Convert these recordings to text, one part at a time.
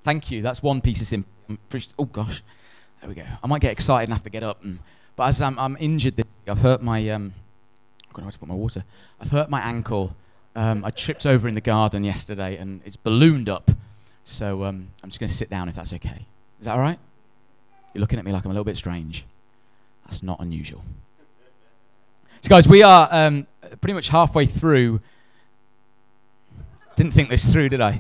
Thank you. That's one piece of simple. Oh gosh, there we go. I might get excited and have to get up. But as I'm injured, I've hurt my. I don't know where to put my water. I've hurt my ankle. I tripped over in the garden yesterday, and it's ballooned up. So I'm just going to sit down if that's okay. Is that all right? You're looking at me like I'm a little bit strange. That's not unusual. So guys, we are pretty much halfway through. Didn't think this through, did I?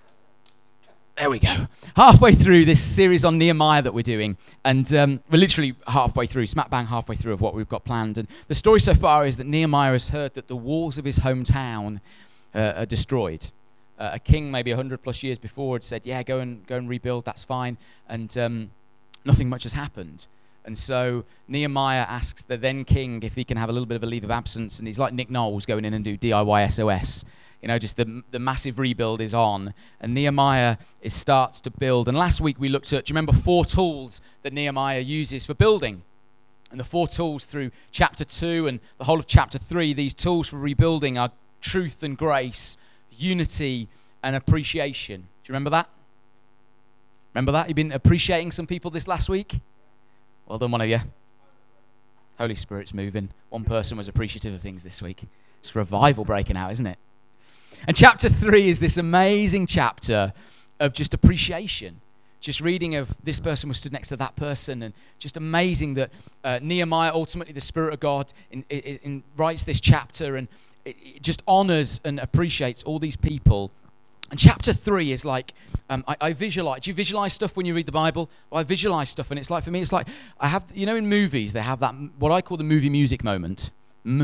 There we go. Halfway through this series on Nehemiah that we're doing. And we're literally halfway through, smack bang halfway through of what we've got planned. And the story so far is that Nehemiah has heard that the walls of his hometown are destroyed. A king maybe 100 plus years before had said, yeah, go and rebuild, that's fine. And nothing much has happened. And so Nehemiah asks the then king if he can have a little bit of a leave of absence. And he's like Nick Knowles going in and do DIY SOS. You know, just the massive rebuild is on. And Nehemiah starts to build. And last week we looked at, do you remember 4 tools that Nehemiah uses for building? And the 4 tools through chapter 2 and the whole of chapter 3, these tools for rebuilding are truth and grace, unity and appreciation. Do you remember that? Remember that? You've been appreciating some people this last week? Well done, one of you. Holy Spirit's moving. One person was appreciative of things this week. It's revival breaking out, isn't it? And chapter 3 is this amazing chapter of just appreciation. Just reading of this person was stood next to that person, and just amazing that Nehemiah, ultimately the Spirit of God, writes this chapter, and it just honors and appreciates all these people. And chapter 3 is like, I visualize. Do you visualize stuff when you read the Bible? Well, I visualize stuff, and it's like, for me, it's like, I have, you know, in movies, they have that, what I call the movie music moment.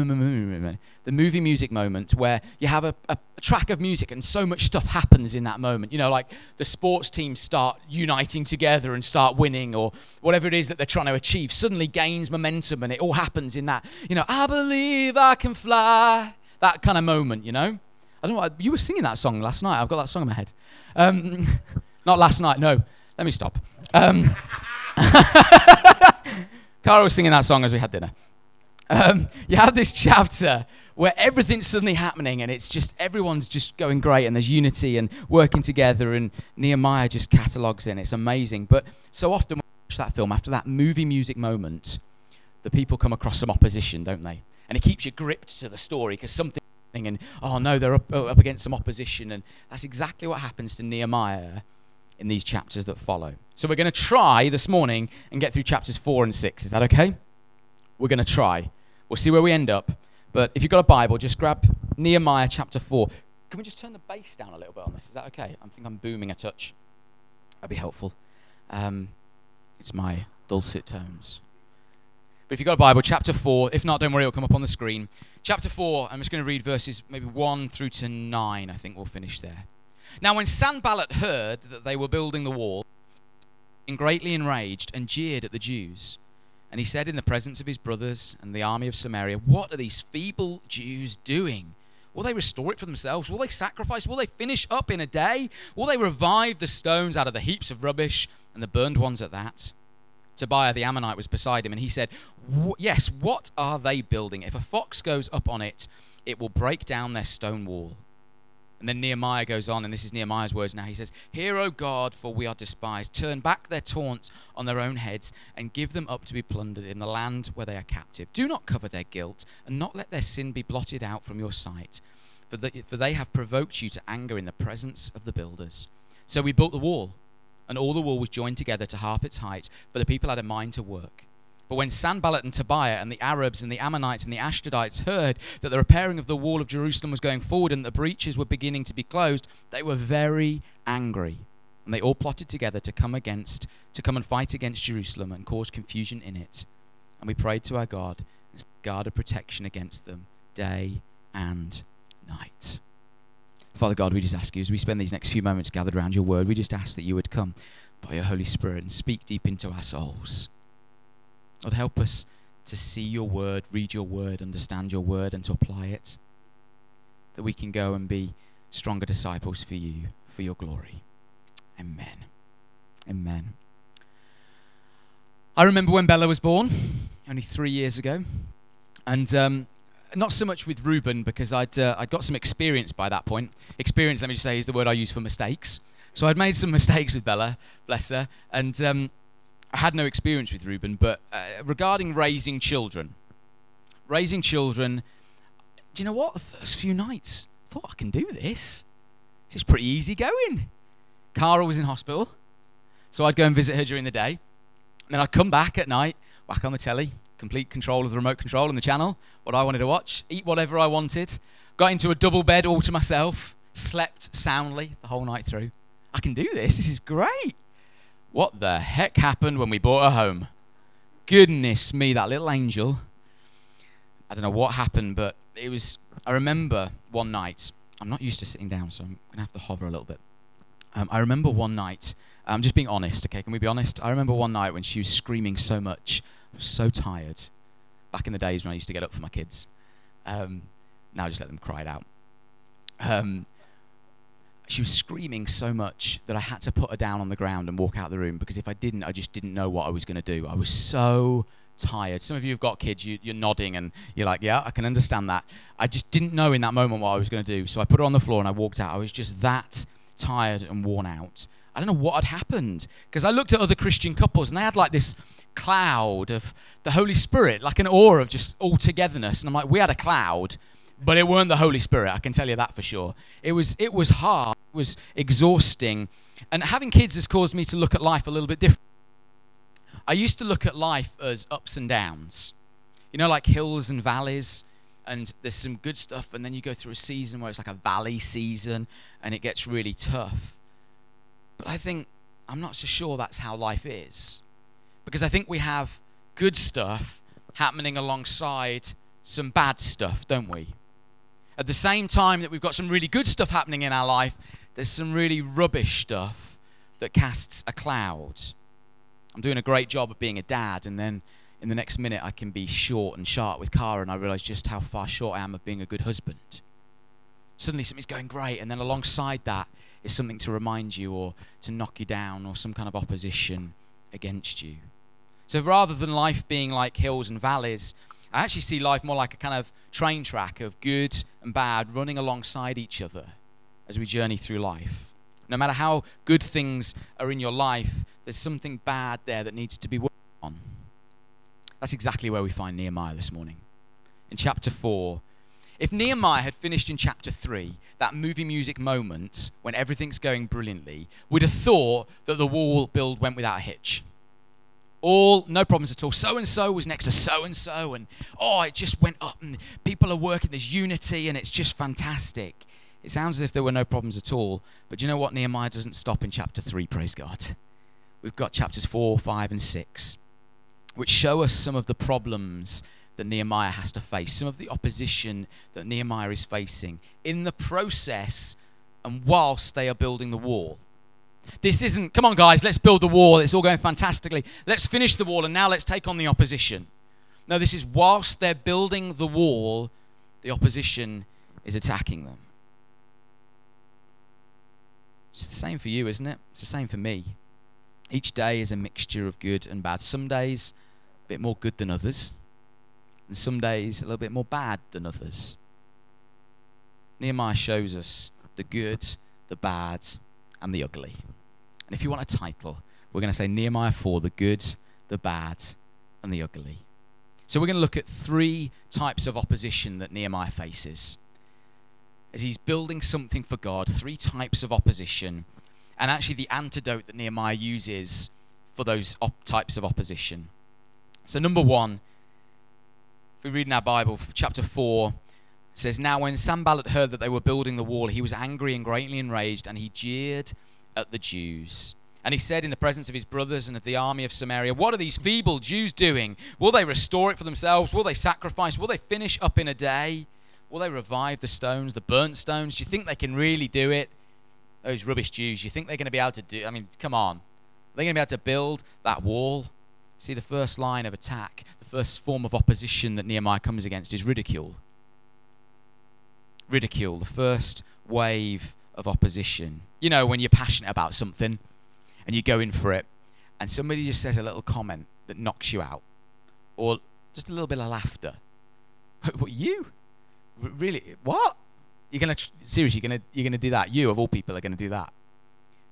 The movie music moment where you have a track of music and so much stuff happens in that moment. You know, like the sports teams start uniting together and start winning, or whatever it is that they're trying to achieve suddenly gains momentum, and it all happens in that, you know, I believe I can fly, that kind of moment, you know? I don't know, you were singing that song last night. I've got that song in my head. Not last night, no. Let me stop. Cara was singing that song as we had dinner. You have this chapter where everything's suddenly happening, and it's just, everyone's just going great, and there's unity and working together, and Nehemiah just catalogues in. It's amazing. But so often when we watch that film, after that movie music moment, the people come across some opposition, don't they? And it keeps you gripped to the story because something, and oh no, they're up against some opposition. And that's exactly what happens to Nehemiah in these chapters that follow. So we're going to try this morning and get through chapters 4 and 6. Is that okay? We're going to try. We'll see where we end up. But if you've got a Bible, just grab Nehemiah chapter 4. Can we just turn the bass down a little bit on this? Is that okay? I think I'm booming a touch. That'd be helpful. It's my dulcet tones. But if you've got a Bible, chapter 4. If not, don't worry, it'll come up on the screen. Chapter 4, I'm just going to read verses maybe 1 through to 9. I think we'll finish there. Now when Sanballat heard that they were building the wall, he was greatly enraged and jeered at the Jews. And he said in the presence of his brothers and the army of Samaria, what are these feeble Jews doing? Will they restore it for themselves? Will they sacrifice? Will they finish up in a day? Will they revive the stones out of the heaps of rubbish and the burned ones at that? Tobiah the Ammonite was beside him, and he said, yes, what are they building? If a fox goes up on it, it will break down their stone wall. And then Nehemiah goes on, and this is Nehemiah's words now. He says, hear, O God, for we are despised. Turn back their taunts on their own heads and give them up to be plundered in the land where they are captive. Do not cover their guilt and not let their sin be blotted out from your sight. For they have provoked you to anger in the presence of the builders. So we built the wall, and all the wall was joined together to half its height, for the people had a mind to work. But when Sanballat and Tobiah and the Arabs and the Ammonites and the Ashdodites heard that the repairing of the wall of Jerusalem was going forward and the breaches were beginning to be closed, they were very angry. And they all plotted together to come and fight against Jerusalem and cause confusion in it. And we prayed to our God and guarded protection against them day and night. Father God, we just ask you, as we spend these next few moments gathered around your word, we just ask that you would come by your Holy Spirit and speak deep into our souls. Lord, help us to see your word, read your word, understand your word, and to apply it, that we can go and be stronger disciples for you, for your glory. Amen. Amen. I remember when Bella was born, only 3 years ago, and not so much with Reuben, because I'd got some experience by that point. Experience, let me just say, is the word I use for mistakes. So I'd made some mistakes with Bella, bless her, and I had no experience with Reuben, but regarding raising children, do you know what? The first few nights, I thought I can do this. It's just pretty easy going. Cara was in hospital, so I'd go and visit her during the day, and then I'd come back at night, whack on the telly, complete control of the remote control and the channel, what I wanted to watch, eat whatever I wanted, got into a double bed all to myself, slept soundly the whole night through. I can do this. This is great. What the heck happened when we bought her home? Goodness me, that little angel. I don't know what happened, but I remember one night, I'm not used to sitting down, so I'm going to have to hover a little bit. I remember one night, I'm just being honest, okay, can we be honest? I remember one night when she was screaming so much, I was so tired. Back in the days when I used to get up for my kids. Now I just let them cry it out. She was screaming so much that I had to put her down on the ground and walk out the room, because if I didn't, I just didn't know what I was going to do. I was so tired. Some of you have got kids, you're nodding and you're like, yeah, I can understand that. I just didn't know in that moment what I was going to do. So I put her on the floor and I walked out. I was just that tired and worn out. I don't know what had happened, because I looked at other Christian couples and they had like this cloud of the Holy Spirit, like an aura of just all togetherness. And I'm like, we had a cloud, but it weren't the Holy Spirit, I can tell you that for sure. It was hard, it was exhausting. And having kids has caused me to look at life a little bit different. I used to look at life as ups and downs. You know, like hills and valleys, and there's some good stuff, and then you go through a season where it's like a valley season, and it gets really tough. But I think, I'm not so sure that's how life is. Because I think we have good stuff happening alongside some bad stuff, don't we? At the same time that we've got some really good stuff happening in our life, there's some really rubbish stuff that casts a cloud. I'm doing a great job of being a dad, and then in the next minute I can be short and sharp with Cara, and I realise just how far short I am of being a good husband. Suddenly something's going great, and then alongside that is something to remind you or to knock you down, or some kind of opposition against you. So rather than life being like hills and valleys, I actually see life more like a kind of train track of good and bad running alongside each other as we journey through life. No matter how good things are in your life, there's something bad there that needs to be worked on. That's exactly where we find Nehemiah this morning. In chapter 4, if Nehemiah had finished in chapter 3, that movie music moment when everything's going brilliantly, we'd have thought that the wall build went without a hitch. No problems at all. So-and-so was next to so-and-so, and it just went up, and people are working, there's unity, and it's just fantastic. It sounds as if there were no problems at all, but do you know what? Nehemiah doesn't stop in chapter 3, praise God. We've got chapters 4, 5, and 6, which show us some of the problems that Nehemiah has to face, some of the opposition that Nehemiah is facing in the process and whilst they are building the wall. This isn't, come on guys, let's build the wall, it's all going fantastically, let's finish the wall and now let's take on the opposition. No, this is whilst they're building the wall, the opposition is attacking them. It's the same for you, isn't it? It's the same for me. Each day is a mixture of good and bad. Some days a bit more good than others, and some days a little bit more bad than others. Nehemiah shows us the good, the bad, and the ugly. And if you want a title, we're going to say Nehemiah 4, the good, the bad, and the ugly. So we're going to look at 3 types of opposition that Nehemiah faces. As he's building something for God, 3 types of opposition, and actually the antidote that Nehemiah uses for those types of opposition. So number 1, if we read in our Bible, chapter 4, it says, "Now when Sanballat heard that they were building the wall, he was angry and greatly enraged, and he jeered at the Jews. And he said in the presence of his brothers and of the army of Samaria, 'What are these feeble Jews doing? Will they restore it for themselves? Will they sacrifice? Will they finish up in a day? Will they revive the stones, the burnt stones? Do you think they can really do it? Those rubbish Jews, you think they're going to be able to do, come on. Are they going to be able to build that wall?' See, the first line of attack, the first form of opposition that Nehemiah comes against is ridicule. Ridicule, the first wave of opposition. You know, when you're passionate about something and you go in for it, and somebody just says a little comment that knocks you out, or just a little bit of laughter. What, you? Really? What? You're gonna seriously? You're gonna do that? You of all people are gonna do that?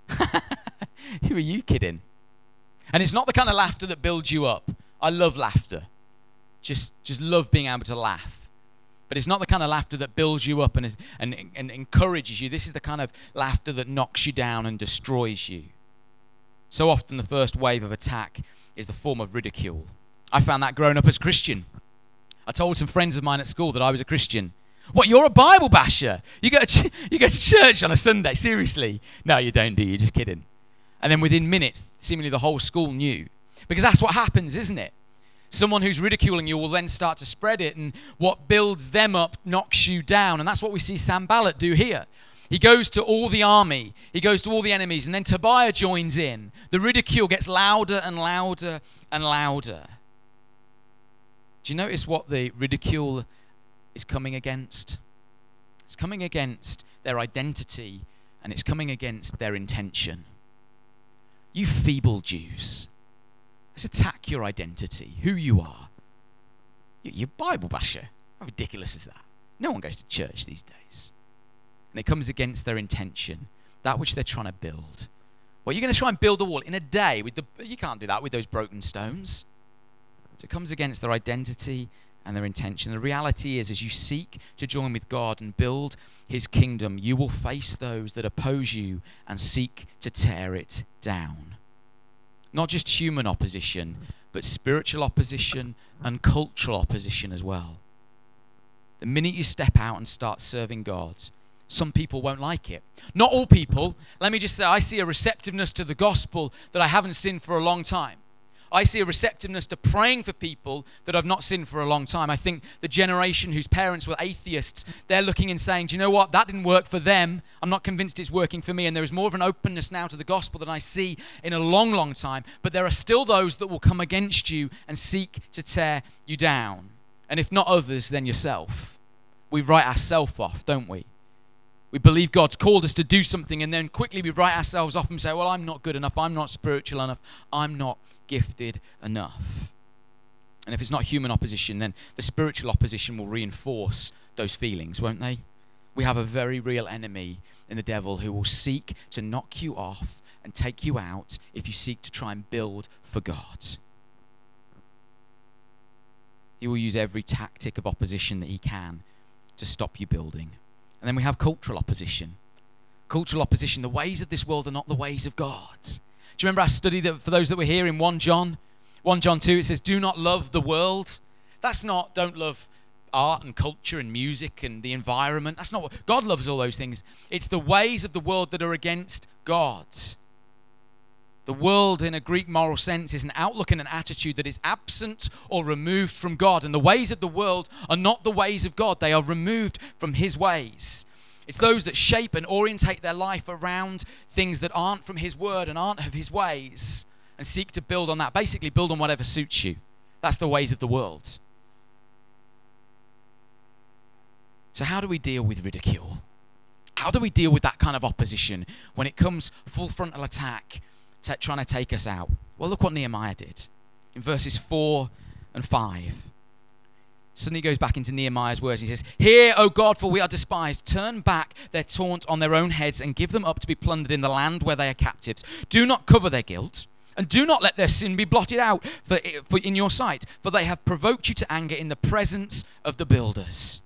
Who are you kidding? And it's not the kind of laughter that builds you up. I love laughter. Just love being able to laugh. But it's not the kind of laughter that builds you up and encourages you. This is the kind of laughter that knocks you down and destroys you. So often the first wave of attack is the form of ridicule. I found that growing up as a Christian. I told some friends of mine at school that I was a Christian. What, you're a Bible basher? You go to church on a Sunday? Seriously? No, you don't, do you? You're just kidding. And then within minutes, seemingly the whole school knew. Because that's what happens, isn't it? Someone who's ridiculing you will then start to spread it, and what builds them up knocks you down. And that's what we see Sanballat do here. He goes to all the army. He goes to all the enemies. And then Tobiah joins in. The ridicule gets louder and louder and louder. Do you notice what the ridicule is coming against? It's coming against their identity, and it's coming against their intention. You feeble Jews. Let's attack your identity, who you are. You're Bible basher. How ridiculous is that? No one goes to church these days. And it comes against their intention, that which they're trying to build. Well, you're going to try and build a wall in a day. You can't do that with those broken stones. So it comes against their identity and their intention. The reality is, as you seek to join with God and build his kingdom, you will face those that oppose you and seek to tear it down. Not just human opposition, but spiritual opposition and cultural opposition as well. The minute you step out and start serving God, some people won't like it. Not all people. Let me just say, I see a receptiveness to the gospel that I haven't seen for a long time. I see a receptiveness to praying for people that I've not seen for a long time. I think the generation whose parents were atheists, they're looking and saying, do you know what? That didn't work for them. I'm not convinced it's working for me. And there is more of an openness now to the gospel than I see in a long, long time. But there are still those that will come against you and seek to tear you down. And if not others, then yourself. We write ourselves off, don't we? We believe God's called us to do something, and then quickly we write ourselves off and say, well, I'm not good enough. I'm not spiritual enough. I'm not gifted enough. And if it's not human opposition, then the spiritual opposition will reinforce those feelings, won't they? We have a very real enemy in the devil who will seek to knock you off and take you out if you seek to try and build for God. He will use every tactic of opposition that he can to stop you building. And then we have cultural opposition. Cultural opposition, the ways of this world are not the ways of God. Do you remember our study that for those that were here in 1 John 2, it says, do not love the world. That's not, don't love art and culture and music and the environment. That's not what, God loves all those things. It's the ways of the world that are against God. The world in a Greek moral sense is an outlook and an attitude that is absent or removed from God. And the ways of the world are not the ways of God. They are removed from his ways. It's those that shape and orientate their life around things that aren't from his word and aren't of his ways, and seek to build on that. Basically, build on whatever suits you. That's the ways of the world. So how do we deal with ridicule? How do we deal with that kind of opposition when it comes full frontal attack, trying to take us out? Well, look what Nehemiah did in verses 4 and 5. Suddenly he goes back into Nehemiah's words. He says, hear, O God, for we are despised. Turn back their taunt on their own heads and give them up to be plundered in the land where they are captives. Do not cover their guilt, and do not let their sin be blotted out for in your sight, for they have provoked you to anger in the presence of the builders.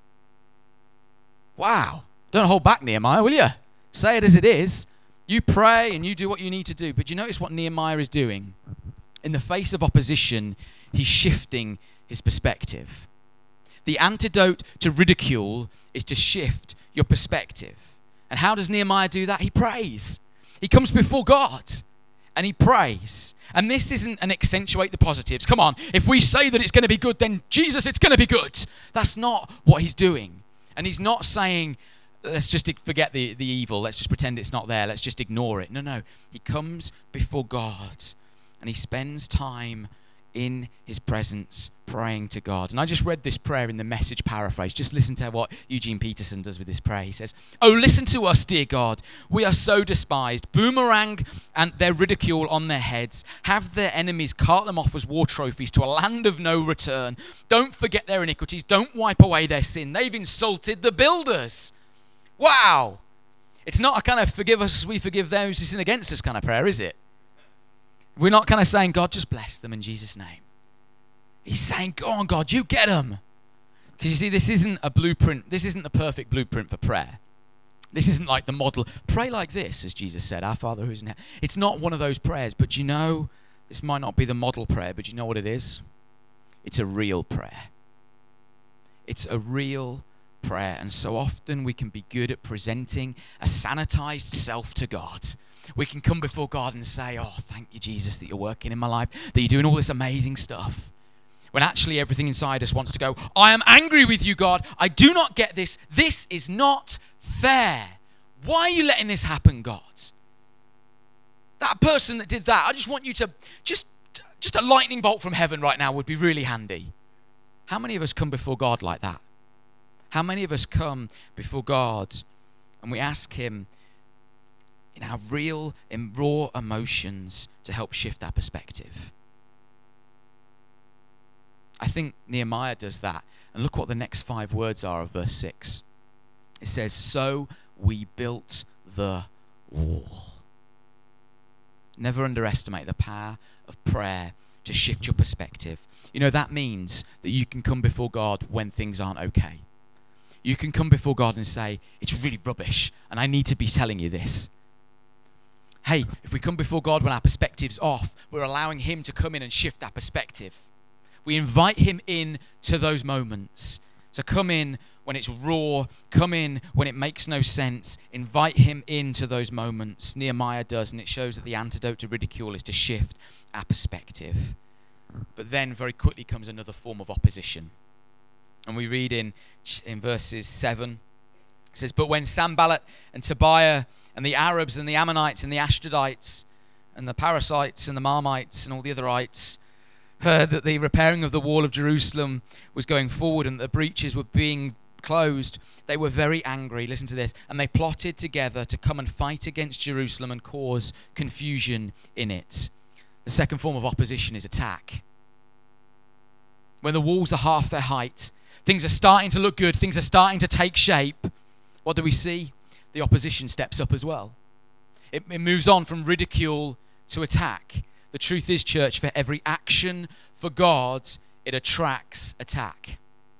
Wow. Don't hold back, Nehemiah, will you? Say it as it is. You pray and you do what you need to do. But you notice what Nehemiah is doing? In the face of opposition, he's shifting his perspective. The antidote to ridicule is to shift your perspective. And how does Nehemiah do that? He prays. He comes before God and he prays. And this isn't an accentuate the positives. Come on, if we say that it's going to be good, then Jesus, it's going to be good. That's not what he's doing. And he's not saying, let's just forget the evil. Let's just pretend it's not there. Let's just ignore it. No. He comes before God and he spends time in his presence praying to God. And I just read this prayer in the Message paraphrase. Just listen to what Eugene Peterson does with this prayer. He says, oh, listen to us, dear God. We are so despised. Boomerang and their ridicule on their heads. Have their enemies cart them off as war trophies to a land of no return. Don't forget their iniquities. Don't wipe away their sin. They've insulted the builders. Wow. It's not a kind of forgive us as we forgive those who sin against us kind of prayer, is it? We're not kind of saying, God, just bless them in Jesus' name. He's saying, go on, God, you get them. Because you see, this isn't a blueprint. This isn't the perfect blueprint for prayer. This isn't like the model. Pray like this, as Jesus said, our Father who is in heaven. It's not one of those prayers, but you know, this might not be the model prayer, but you know what it is? It's a real prayer. It's a real prayer. And so often we can be good at presenting a sanitized self to God. We can come before God and say, oh, thank you, Jesus, that you're working in my life, that you're doing all this amazing stuff. When actually everything inside us wants to go, I am angry with you, God. I do not get this. This is not fair. Why are you letting this happen, God? That person that did that, I just want you to, just a lightning bolt from heaven right now would be really handy. How many of us come before God like that? How many of us come before God and we ask him in our real and raw emotions to help shift our perspective? I think Nehemiah does that. And look what the next 5 words are of verse 6. It says, so we built the wall. Never underestimate the power of prayer to shift your perspective. You know, that means that you can come before God when things aren't okay. You can come before God and say, it's really rubbish, and I need to be telling you this. Hey, if we come before God when our perspective's off, we're allowing him to come in and shift our perspective. We invite him in to those moments. So come in when it's raw, come in when it makes no sense, invite him into those moments. Nehemiah does, and it shows that the antidote to ridicule is to shift our perspective. But then very quickly comes another form of opposition. And we read in verses 7, it says, but when Sanballat and Tobiah and the Arabs and the Ammonites and the Ashdodites and the Parasites and the Marmites and all the otherites heard that the repairing of the wall of Jerusalem was going forward and the breaches were being closed, they were very angry. Listen to this. And they plotted together to come and fight against Jerusalem and cause confusion in it. The second form of opposition is attack. When the walls are half their height, things are starting to look good, things are starting to take shape, what do we see? The opposition steps up as well. It moves on from ridicule to attack. The truth is, church, for every action for God, it attracts attack.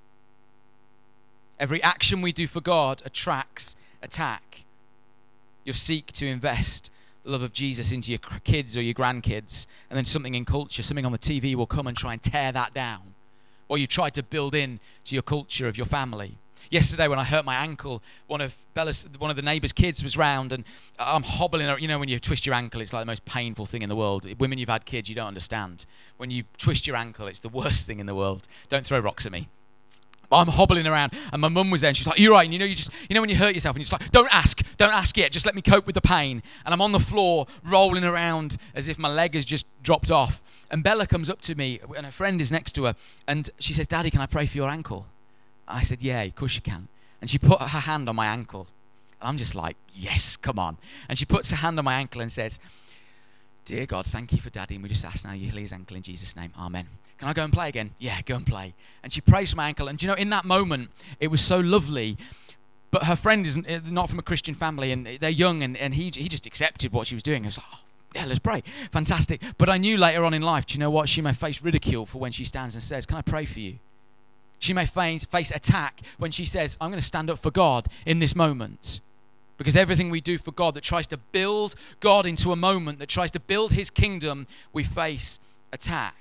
Every action we do for God attracts attack. You'll seek to invest the love of Jesus into your kids or your grandkids, and then something in culture, something on the TV will come and try and tear that down. Or you try to build in to your culture of your family. Yesterday when I hurt my ankle, one of the neighbour's kids was round and I'm hobbling. You know when you twist your ankle, it's like the most painful thing in the world. Women, you've had kids, you don't understand. When you twist your ankle, it's the worst thing in the world. Don't throw rocks at me. I'm hobbling around and my mum was there and she's like, you're right. And you know when you hurt yourself and you're just like, don't ask yet. Just let me cope with the pain. And I'm on the floor rolling around as if my leg has just dropped off. And Bella comes up to me and her friend is next to her and she says, Daddy, can I pray for your ankle? I said, yeah, of course you can. And she put her hand on my ankle. And I'm just like, yes, come on. And she puts her hand on my ankle and says, dear God, thank you for Daddy. And we just ask now you heal his ankle in Jesus' name. Amen. Can I go and play again? Yeah, go and play. And she prays for my ankle. And you know, in that moment, it was so lovely. But her friend is not from a Christian family and they're young and he just accepted what she was doing. I was like, oh, yeah, let's pray. Fantastic. But I knew later on in life, do you know what? She may face ridicule for when she stands and says, can I pray for you? She may face attack when she says, I'm going to stand up for God in this moment. Because everything we do for God that tries to build God into a moment, that tries to build his kingdom, we face attack.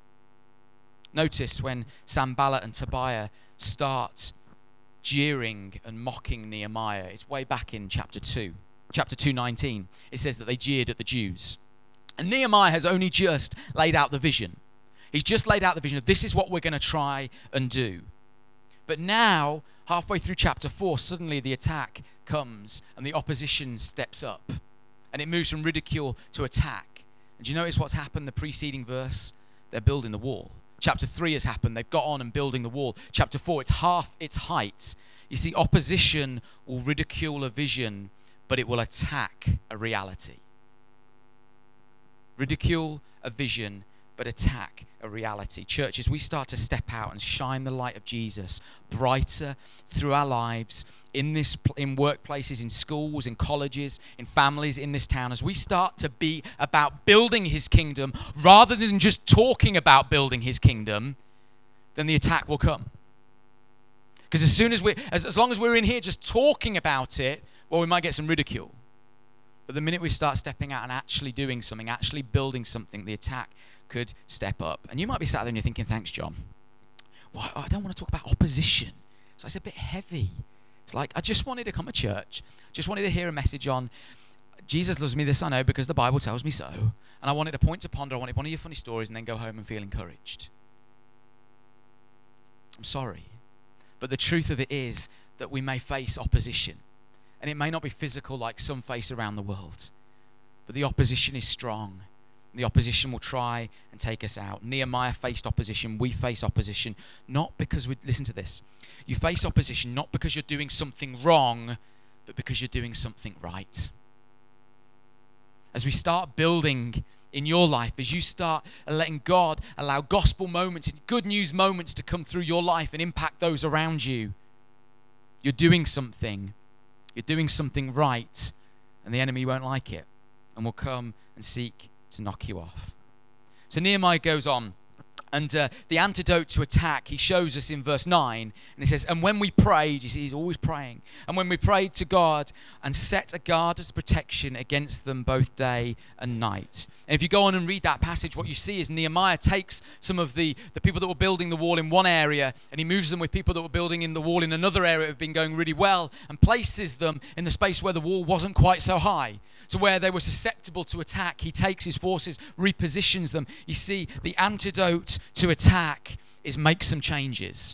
Notice when Sanballat and Tobiah start jeering and mocking Nehemiah. It's way back in chapter 2. Chapter 2:19. It says that they jeered at the Jews. And Nehemiah has only just laid out the vision. He's just laid out the vision of this is what we're going to try and do. But now, halfway through chapter 4, suddenly the attack comes and the opposition steps up. And it moves from ridicule to attack. And do you notice what's happened the preceding verse? They're building the wall. Chapter 3 has happened. They've got on and building the wall. Chapter 4, it's half its height. You see, opposition will ridicule a vision, but it will attack a reality. Ridicule a vision, but attack a reality. Church, as we start to step out and shine the light of Jesus brighter through our lives, in workplaces, in schools, in colleges, in families, in this town, as we start to be about building his kingdom rather than just talking about building his kingdom, then the attack will come. Because as long as we're in here just talking about it, well, we might get some ridicule. But the minute we start stepping out and actually doing something, actually building something, the attack could step up. And you might be sat there and you're thinking, thanks, John. Well, I don't want to talk about opposition. So it's a bit heavy. It's like, I just wanted to come to church. Just wanted to hear a message on Jesus loves me, this I know, because the Bible tells me so. And I wanted a point to ponder. I wanted one of your funny stories and then go home and feel encouraged. I'm sorry. But the truth of it is that we may face opposition. And it may not be physical like some face around the world. But the opposition is strong. The opposition will try and take us out. Nehemiah faced opposition. We face opposition not because listen to this. You face opposition not because you're doing something wrong, but because you're doing something right. As we start building in your life, as you start letting God allow gospel moments and good news moments to come through your life and impact those around you, you're doing something. You're doing something right, and the enemy won't like it and will come and seek to knock you off. So Nehemiah goes on, and the antidote to attack, he shows us in verse 9, and he says, and when we prayed, you see, he's always praying, and when we prayed to God and set a guard as protection against them both day and night. And if you go on and read that passage, what you see is Nehemiah takes some of the people that were building the wall in one area, and he moves them with people that were building in the wall in another area that have been going really well, and places them in the space where the wall wasn't quite so high. So where they were susceptible to attack, he takes his forces, repositions them. You see, the antidote to attack is make some changes.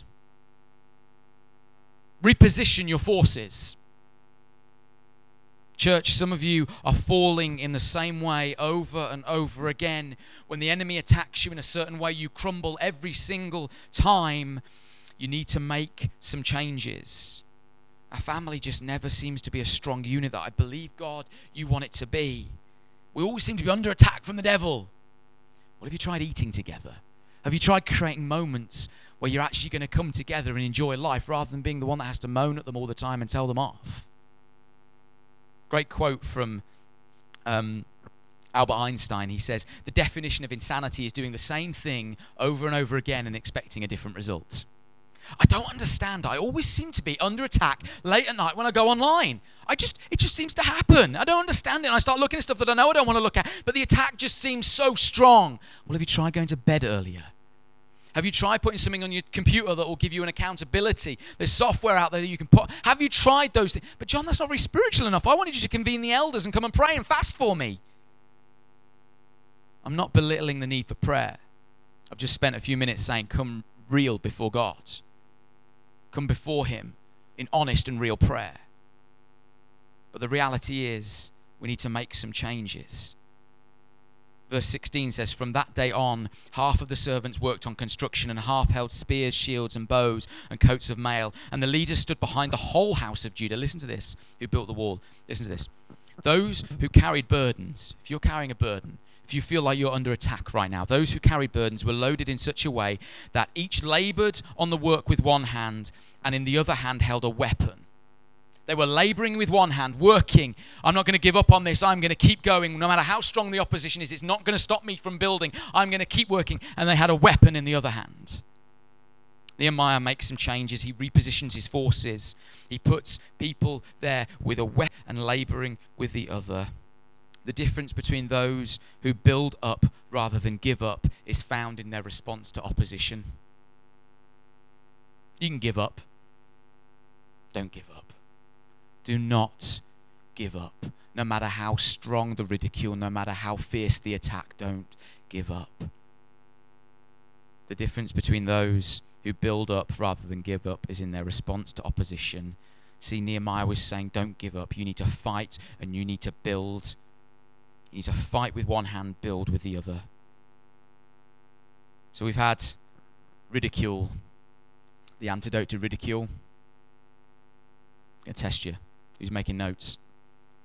Reposition your forces. Church, some of you are falling in the same way over and over again. When the enemy attacks you in a certain way, you crumble every single time. You need to make some changes. Our family just never seems to be a strong unit that I believe, God, you want it to be. We always seem to be under attack from the devil. What have you tried eating together? Have you tried creating moments where you're actually going to come together and enjoy life rather than being the one that has to moan at them all the time and tell them off? Great quote from Albert Einstein. He says, the definition of insanity is doing the same thing over and over again and expecting a different result. I don't understand. I always seem to be under attack late at night when I go online. It just seems to happen. I don't understand it. And I start looking at stuff that I know I don't want to look at, but the attack just seems so strong. Well, have you tried going to bed earlier? Have you tried putting something on your computer that will give you an accountability? There's software out there that you can put. Have you tried those things? But John, that's not very spiritual enough. I wanted you to convene the elders and come and pray and fast for me. I'm not belittling the need for prayer. I've just spent a few minutes saying, come real before God. Come before him in honest and real prayer. But the reality is, we need to make some changes. Verse 16 says, from that day on, half of the servants worked on construction and half held spears, shields, and bows and coats of mail. And the leaders stood behind the whole house of Judah. Listen to this, who built the wall. Listen to this. Those who carried burdens, if you're carrying a burden, if you feel like you're under attack right now, those who carried burdens were loaded in such a way that each labored on the work with one hand and in the other hand held a weapon. They were laboring with one hand, working. I'm not going to give up on this. I'm going to keep going. No matter how strong the opposition is, it's not going to stop me from building. I'm going to keep working. And they had a weapon in the other hand. Nehemiah makes some changes. He repositions his forces. He puts people there with a weapon and laboring with the other. The difference between those who build up rather than give up is found in their response to opposition. You can give up. Don't give up. Do not give up. No matter how strong the ridicule, no matter how fierce the attack, don't give up. The difference between those who build up rather than give up is in their response to opposition. See, Nehemiah was saying, don't give up. You need to fight and you need to build. You need to fight with one hand, build with the other. So we've had ridicule, the antidote to ridicule. I'm going to test you. Who's making notes?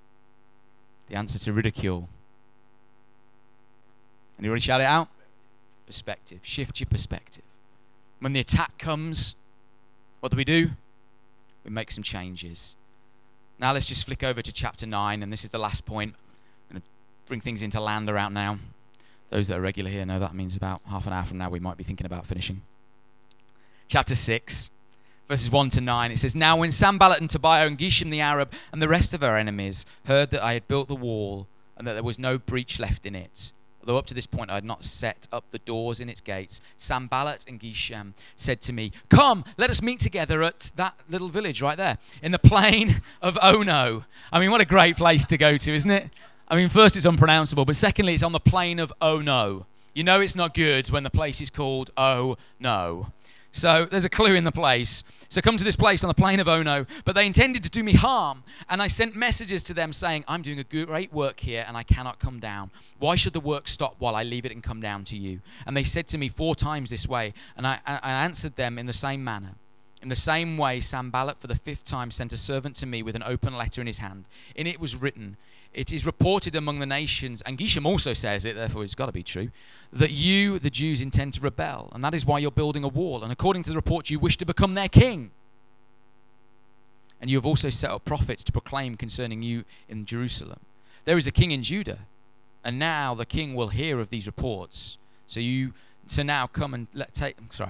The answer to ridicule. Anybody shout it out? perspective. Shift your perspective. When the attack comes, what do? We make some changes. Now let's just flick over to chapter 9, and this is the last point. I'm going to bring things into land around now. Those that are regular here know that means about half an hour from now we might be thinking about finishing. Chapter 6, verses 1 to 9, it says, Now when Sanballat and Tobiah and Geshem the Arab and the rest of our enemies heard that I had built the wall and that there was no breach left in it, although up to this point I had not set up the doors in its gates, Sanballat and Geshem said to me, Come, let us meet together at that little village right there, in the plain of Ono. I mean, what a great place to go to, isn't it? I mean, first it's unpronounceable, but secondly it's on the plain of Ono. You know it's not good when the place is called Oh No. So there's a clue in the place. So come to this place on the plain of Ono. But they intended to do me harm. And I sent messages to them saying, I'm doing a great work here and I cannot come down. Why should the work stop while I leave it and come down to you? And they said to me 4 times this way. And I answered them in the same manner. In the same way, Sanballat for the 5th time sent a servant to me with an open letter in his hand. In it was written, It is reported among the nations, and Geshem also says it, therefore it's got to be true, that you, the Jews, intend to rebel, and that is why you're building a wall. And according to the report, you wish to become their king. And you have also set up prophets to proclaim concerning you in Jerusalem. There is a king in Judah, and now the king will hear of these reports. So now come and let's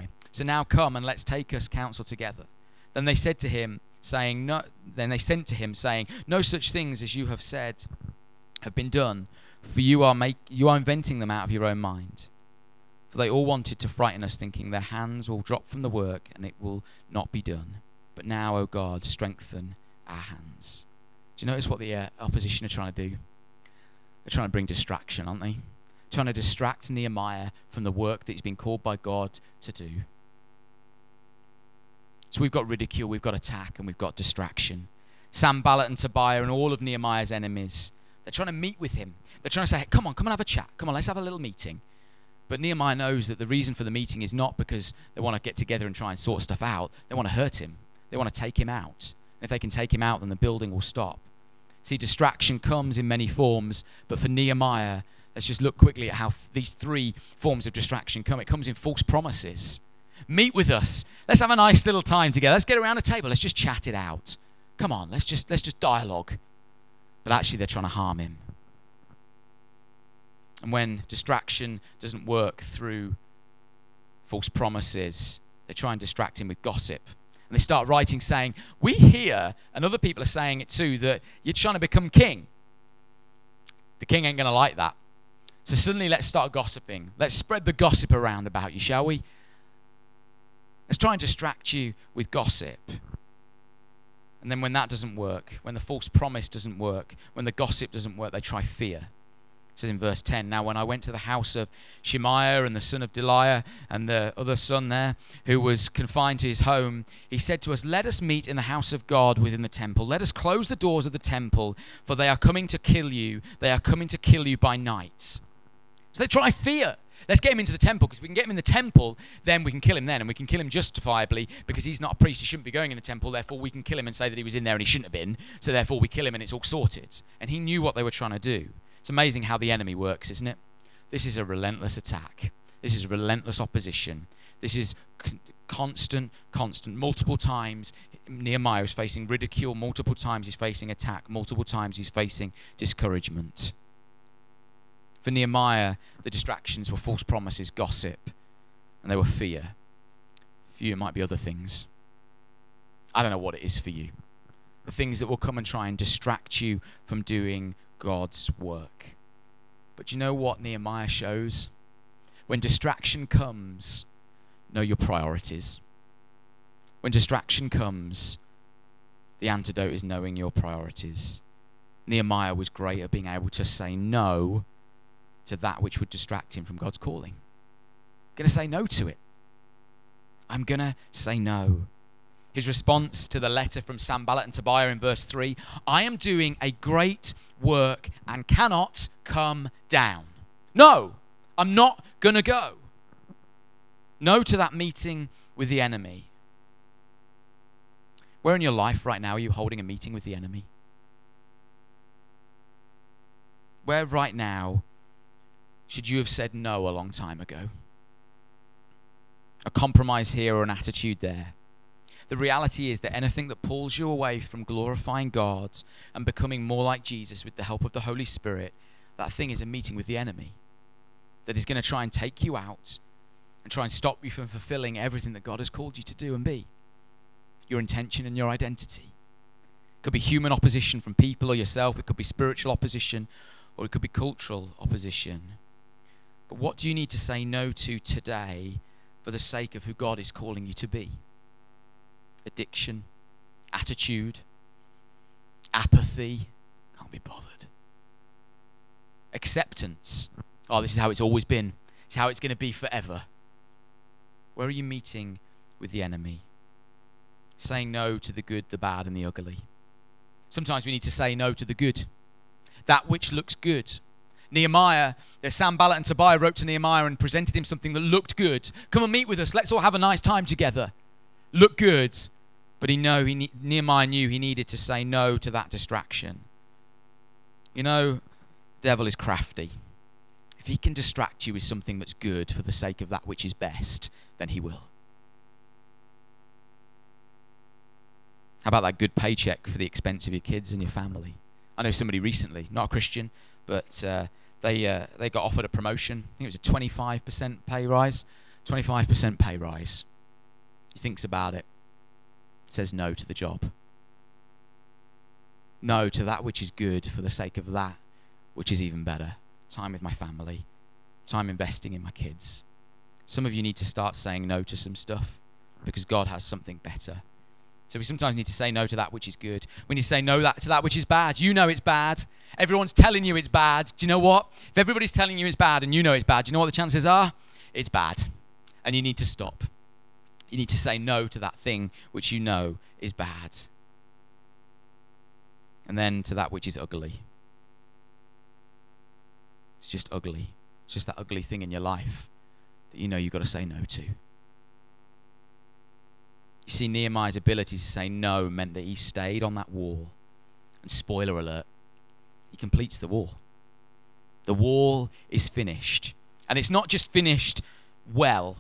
take us counsel together. Then they said to him, saying, No. Then they sent to him, saying, No such things as you have said have been done, for you are inventing them out of your own mind. For they all wanted to frighten us, thinking their hands will drop from the work and it will not be done. But now, O God, strengthen our hands. Do you notice what the opposition are trying to do? They're trying to bring distraction, aren't they? Trying to distract Nehemiah from the work that he's been called by God to do. So we've got ridicule, we've got attack, and we've got distraction. Sanballat and Tobiah and all of Nehemiah's enemies, they're trying to meet with him. They're trying to say, hey, come on and have a chat. Come on, let's have a little meeting. But Nehemiah knows that the reason for the meeting is not because they want to get together and try and sort stuff out. They want to hurt him. They want to take him out. And if they can take him out, then the building will stop. See, distraction comes in many forms, but for Nehemiah, let's just look quickly at how these 3 forms of distraction come. It comes in false promises. Meet with us. Let's have a nice little time together. Let's get around a table. Let's just chat it out. Come on, let's just dialogue. But actually, they're trying to harm him. And when distraction doesn't work through false promises, they try and distract him with gossip. And they start writing saying, we hear, and other people are saying it too, that you're trying to become king. The king ain't going to like that. So suddenly let's start gossiping. Let's spread the gossip around about you, shall we? Let's try and distract you with gossip. And then when that doesn't work, when the false promise doesn't work, when the gossip doesn't work, they try fear. It says in verse 10, Now when I went to the house of Shemaiah and the son of Deliah and the other son there, who was confined to his home, he said to us, Let us meet in the house of God within the temple. Let us close the doors of the temple, for they are coming to kill you. They are coming to kill you by night. So they try fear. Let's get him into the temple, because if we can get him in the temple, then we can kill him then, and we can kill him justifiably because he's not a priest. He shouldn't be going in the temple. Therefore, we can kill him and say that he was in there and he shouldn't have been. So therefore, we kill him and it's all sorted. And he knew what they were trying to do. It's amazing how the enemy works, isn't it? This is a relentless attack. This is relentless opposition. This is constant. Multiple times, Nehemiah is facing ridicule. Multiple times, he's facing attack. Multiple times, he's facing discouragement. For Nehemiah, the distractions were false promises, gossip, and they were fear. For you, it might be other things. I don't know what it is for you. The things that will come and try and distract you from doing God's work. But you know what Nehemiah shows? When distraction comes, know your priorities. When distraction comes, the antidote is knowing your priorities. Nehemiah was great at being able to say no to that which would distract him from God's calling. I'm going to say no to it. I'm going to say no. His response to the letter from Sanballat and Tobiah in verse 3, I am doing a great work and cannot come down. No, I'm not going to go. No to that meeting with the enemy. Where in your life right now are you holding a meeting with the enemy? Where right now should you have said no a long time ago? a compromise here or an attitude there. The reality is that anything that pulls you away from glorifying God and becoming more like Jesus with the help of the Holy Spirit, that thing is a meeting with the enemy that is going to try and take you out and try and stop you from fulfilling everything that God has called you to do and be. Your intention and your identity. It could be human opposition from people or yourself. It could be spiritual opposition, or it could be cultural opposition. But what do you need to say no to today for the sake of who God is calling you to be? Addiction, attitude, apathy, can't be bothered. Acceptance, oh, this is how it's always been. It's how it's going to be forever. Where are you meeting with the enemy? Saying no to the good, the bad, and the ugly. Sometimes we need to say no to the good. That which looks good. Nehemiah, Sanballat and Tobiah wrote to Nehemiah and presented him something that looked good. Come and meet with us. Let's all have a nice time together. Look good. But Nehemiah knew he needed to say no to that distraction. You know, the devil is crafty. If he can distract you with something that's good for the sake of that which is best, then he will. How about that good paycheck for the expense of your kids and your family? I know somebody recently, not a Christian, but they got offered a promotion. I think it was a 25% pay rise. 25% pay rise. He thinks about it. Says no to the job. No to that which is good for the sake of that which is even better. Time with my family. Time investing in my kids. Some of you need to start saying no to some stuff because God has something better. So we sometimes need to say no to that which is good. We need to say no to that which is bad. You know it's bad. Everyone's telling you it's bad. Do you know what? If everybody's telling you it's bad and you know it's bad, do you know what the chances are? It's bad. And you need to stop. You need to say no to that thing which you know is bad. And then to that which is ugly. It's just ugly. It's just that ugly thing in your life that you know you've got to say no to. You see, Nehemiah's ability to say no meant that he stayed on that wall. And spoiler alert, he completes the wall. The wall is finished. And it's not just finished well.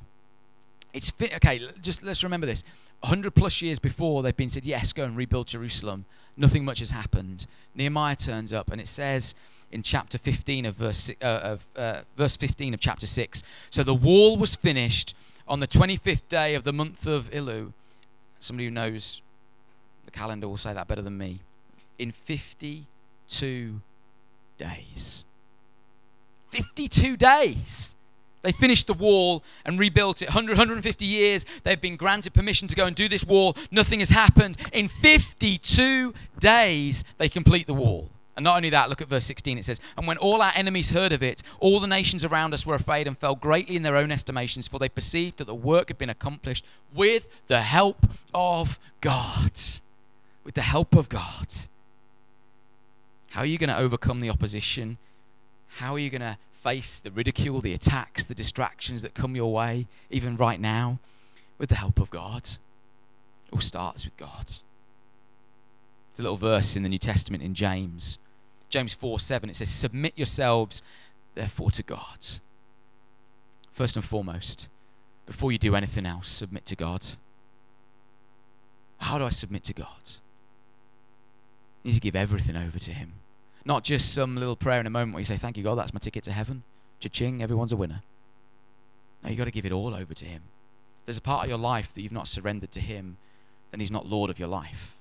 Let's remember this. 100 plus years before they've been said, yes, go and rebuild Jerusalem. Nothing much has happened. Nehemiah turns up and it says in chapter 15 of verse 15 of chapter 6, so the wall was finished on the 25th day of the month of Elul. Somebody who knows the calendar will say that better than me. In 52 days. 52 days. They finished the wall and rebuilt it. 150 years, they've been granted permission to go and do this wall. Nothing has happened. In 52 days, they complete the wall. And not only that, look at verse 16. It says, and when all our enemies heard of it, all the nations around us were afraid and fell greatly in their own estimations, for they perceived that the work had been accomplished with the help of God. With the help of God. How are you going to overcome the opposition? How are you going to face the ridicule, the attacks, the distractions that come your way, even right now? With the help of God. It all starts with God. There's a little verse in the New Testament in James 4:7. It says, submit yourselves therefore to God. First and foremost, before you do anything else, submit to God. How do I submit to God? You need to give everything over to him. Not just some little prayer in a moment where you say, thank you, God, that's my ticket to heaven. Cha-ching, everyone's a winner. No, you've got to give it all over to him. If there's a part of your life that you've not surrendered to him, then he's not Lord of your life.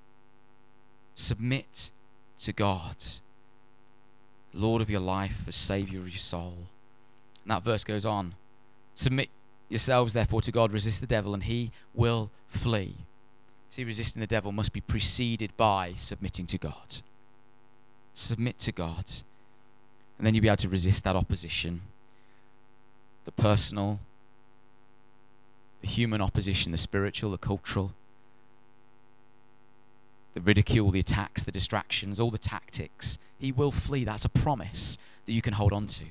Submit to God. Lord of your life, the Savior of your soul. And that verse goes on. Submit yourselves, therefore, to God. Resist the devil, and he will flee. See, resisting the devil must be preceded by submitting to God. Submit to God. And then you'll be able to resist that opposition. The personal, the human opposition, the spiritual, the cultural, the ridicule, the attacks, the distractions, all the tactics. He will flee. That's a promise that you can hold on to.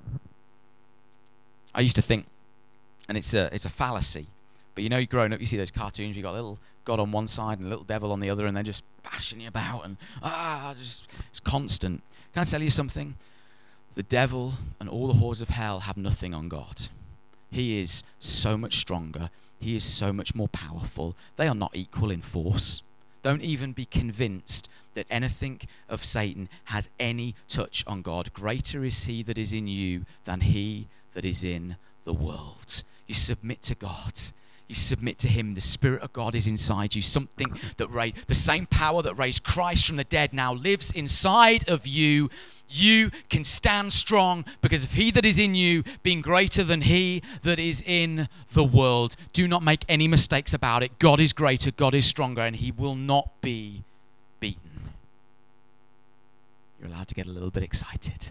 I used to think, and it's a fallacy, but you know, you're growing up, you see those cartoons, you've got a little God on one side and a little devil on the other, and they're just bashing you about, and it's constant. Can I tell you something? The devil and all the hordes of hell have nothing on God. He is so much stronger. He is so much more powerful. They are not equal in force. Don't even be convinced that anything of Satan has any touch on God. Greater is he that is in you than he that is in the world. You submit to God. You submit to him. The Spirit of God is inside you. Something that the same power that raised Christ from the dead now lives inside of you. You can stand strong because of he that is in you being greater than he that is in the world. Do not make any mistakes about it. God is greater, God is stronger, and he will not be beaten. You're allowed to get a little bit excited.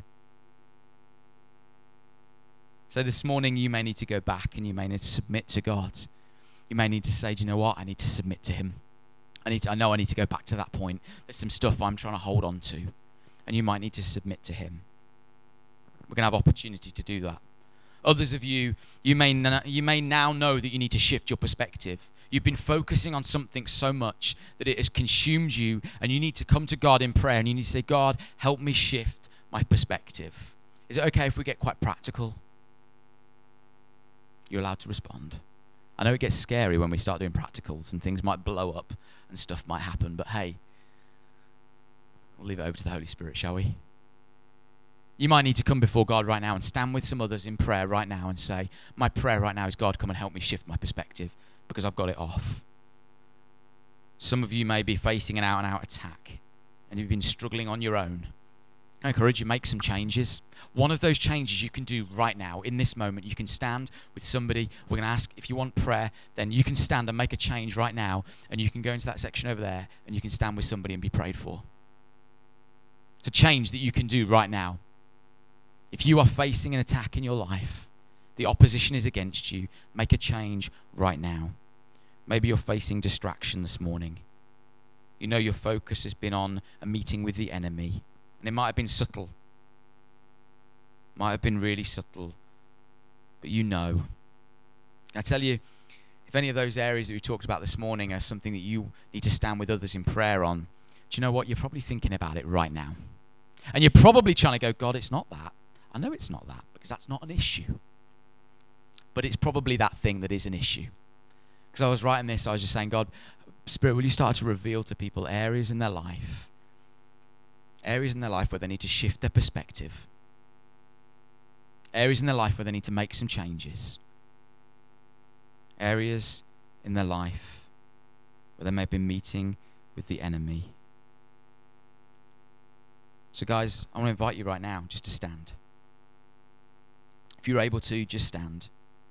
So this morning you may need to go back and you may need to submit to God. You may need to say, do you know what? I need to submit to him. I know I need to go back to that point. There's some stuff I'm trying to hold on to. And you might need to submit to him. We're going to have opportunity to do that. Others of you may now know that you need to shift your perspective. You've been focusing on something so much that it has consumed you, and you need to come to God in prayer and you need to say, God, help me shift my perspective. Is it okay if we get quite practical? You're allowed to respond. I know it gets scary when we start doing practicals and things might blow up and stuff might happen, but hey, we'll leave it over to the Holy Spirit, shall we? You might need to come before God right now and stand with some others in prayer right now and say, my prayer right now is, God, come and help me shift my perspective because I've got it off. Some of you may be facing an out-and-out attack and you've been struggling on your own. I encourage you, make some changes. One of those changes you can do right now, in this moment, you can stand with somebody. We're going to ask if you want prayer, then you can stand and make a change right now, and you can go into that section over there, and you can stand with somebody and be prayed for. It's a change that you can do right now. If you are facing an attack in your life, the opposition is against you, make a change right now. Maybe you're facing distraction this morning. You know your focus has been on a meeting with the enemy. And it might have been subtle. Might have been really subtle. But you know. I tell you, if any of those areas that we talked about this morning are something that you need to stand with others in prayer on, do you know what? You're probably thinking about it right now. And you're probably trying to go, God, it's not that. I know it's not that because that's not an issue. But it's probably that thing that is an issue. Because I was writing this, I was just saying, God, Spirit, will you start to reveal to people areas in their life where they need to shift their perspective, areas in their life where they need to make some changes, areas in their life where they may have been meeting with the enemy. So guys, I want to invite you right now just to stand. If you're able to, just stand.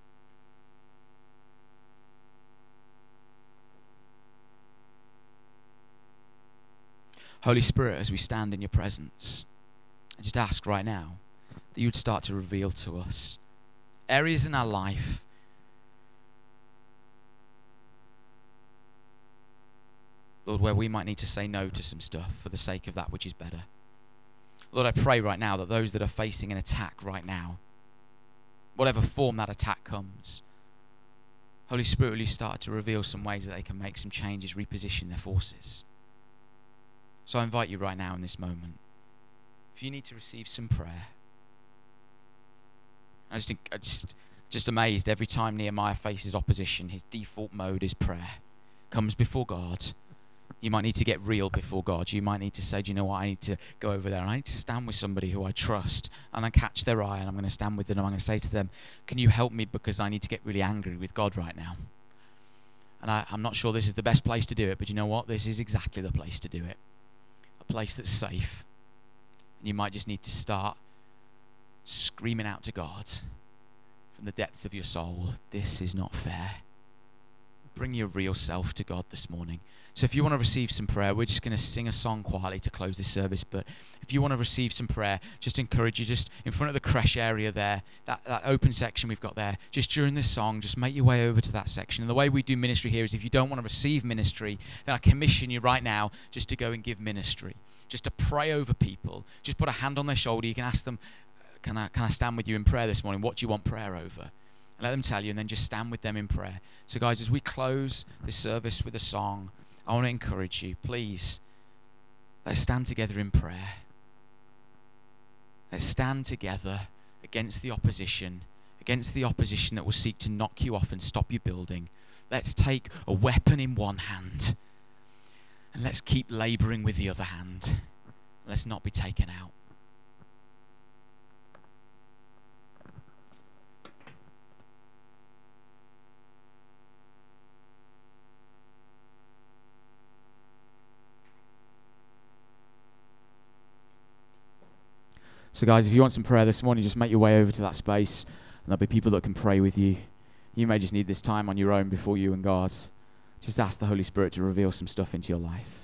Holy Spirit, as we stand in your presence, I just ask right now that you would start to reveal to us areas in our life Lord, where we might need to say no to some stuff for the sake of that which is better. Lord, I pray right now that those that are facing an attack right now, whatever form that attack comes, Holy Spirit, will you start to reveal some ways that they can make some changes, reposition their forces. So I invite you right now in this moment, if you need to receive some prayer. I'm just amazed every time Nehemiah faces opposition, his default mode is prayer. Comes before God. You might need to get real before God. You might need to say, do you know what, I need to go over there and I need to stand with somebody who I trust and I catch their eye and I'm going to stand with them and I'm going to say to them, can you help me because I need to get really angry with God right now. And I'm not sure this is the best place to do it, but you know what, this is exactly the place to do it. A place that's safe. And you might just need to start screaming out to God from the depth of your soul, this is not fair. Bring your real self to God this morning. So if you want to receive some prayer, we're just going to sing a song quietly to close this service. But if you want to receive some prayer, just encourage you, just in front of the creche area there, that open section we've got there, just during this song, just make your way over to that section. And the way we do ministry here is if you don't want to receive ministry, then I commission you right now just to go and give ministry, just to pray over people. Just put a hand on their shoulder. You can ask them, can I stand with you in prayer this morning? What do you want prayer over? And let them tell you, and then just stand with them in prayer. So guys, as we close this service with a song, I want to encourage you, please, let's stand together in prayer. Let's stand together against the opposition, against the opposition that will seek to knock you off and stop you building. Let's take a weapon in one hand and let's keep laboring with the other hand. Let's not be taken out. So guys, if you want some prayer this morning, just make your way over to that space and there'll be people that can pray with you. You may just need this time on your own before you and God. Just ask the Holy Spirit to reveal some stuff into your life.